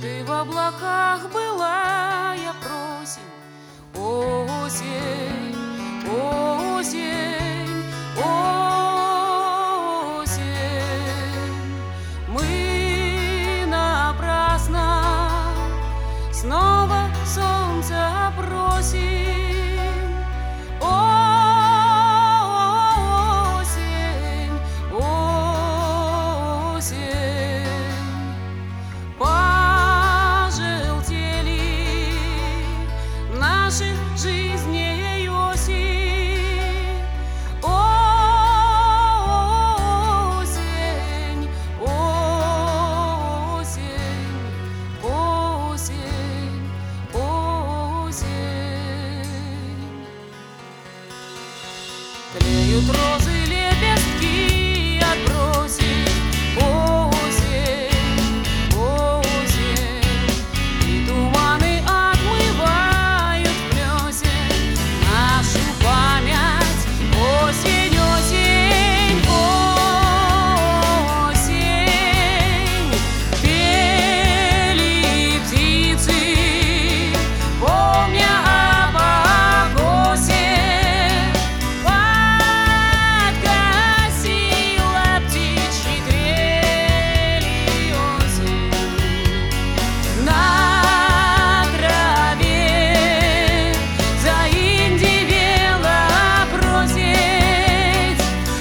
Ты в облаках была, я просим. Осень, осень, осень. Мы напрасно снова солнце просим. Осень, осень. Пожелтели наши жизни осень. Осень, осень, осень, осень. Тлеют розы, лепестки отбросив. Осень, осень. И туманы отмывают плесень нашу память. Осень, осень, осень. Пели птицы, помня о покосе. Подкосила птичьи трели осень. На траве заиндивела просить.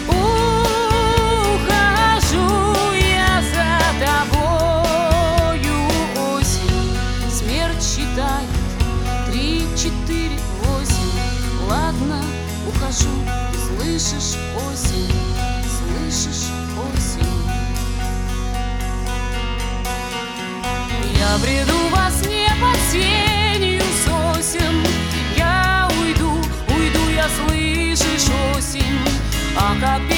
Ухожу я за тобою, осень. Смерть считает 3, 4, 8. Ладно, ухожу. Ты слышишь, осень? Слышишь, осень? Я бреду во сне под сенью сосен. Я уйду, уйду, я, слышишь, осень? А как